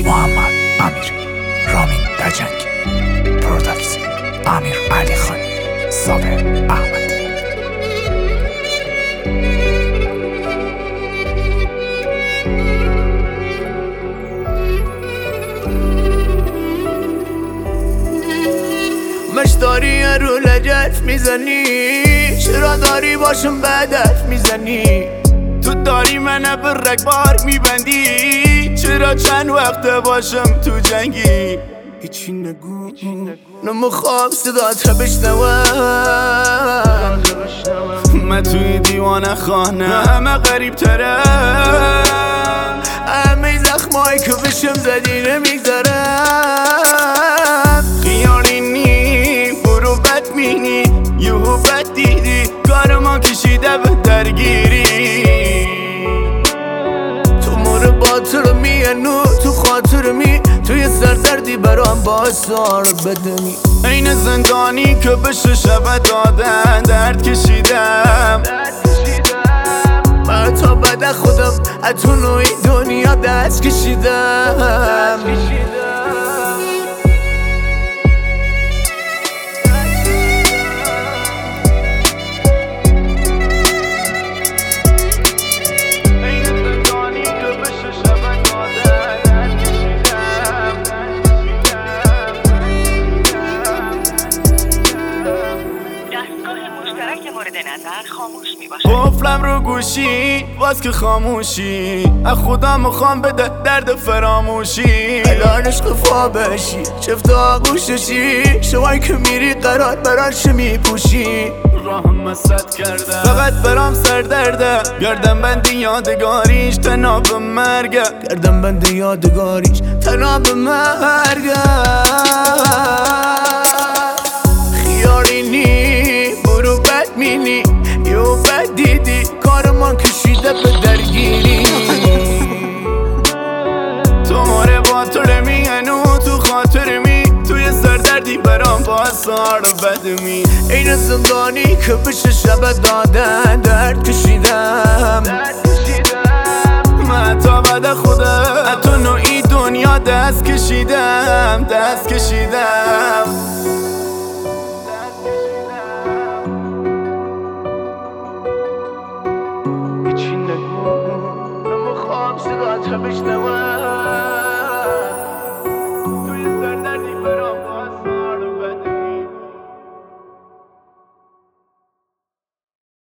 محمد امیری، رامین دجنگ، پروداکت امیر علی خانی، صابر احمد. مشتاری رو لجت میزنی، چرا داری باشم بدت میزنی؟ تو داری منو به رگبار میبندی، چرا چند وقت باشم تو جنگی؟ هیچی نگو نمیخوام صدات بشنوم، من توی دیوانه خانه همه غریب ترم، همه زخمایی که بشم زدی نمیگذارم. خیالی نی برو بد مینی، یهو بد دیدی کار ما کشیده به درگیری. تو مور باطر میانو تو خاطر می، توی سردردی برام باعثار بدمی. این زندانی که بشه شب دادن درد کشیدم، من تا بعد خودم اتو نوعی دنیا دست کشیدم. قفلم رو گوشی باز که خاموشی، از خدا میخوام بده درد فراموشی. الان عشق فا بشی چفت آغوششی، شوایی که میری قرار براش میپوشی. راهم مسد کرده فقط برام سر درده، گردن بندی یادگاریش تناب مرگه، گردن بندی یادگاریش تناب مرگه. خیالی نی برو بد مینی، یو بد دیدی کار من کشیده به درگیری. تو ماره با تو رمیانو تو خاطر می، توی سردردی برام با سار بدمی. این زندانی که بشه شب دادن درد کشیدم، من تا بعد خودم تو نوعی دنیا دست کشیدم، دست کشیدم. هیچی نگو نمیخوام صدات بشنوم.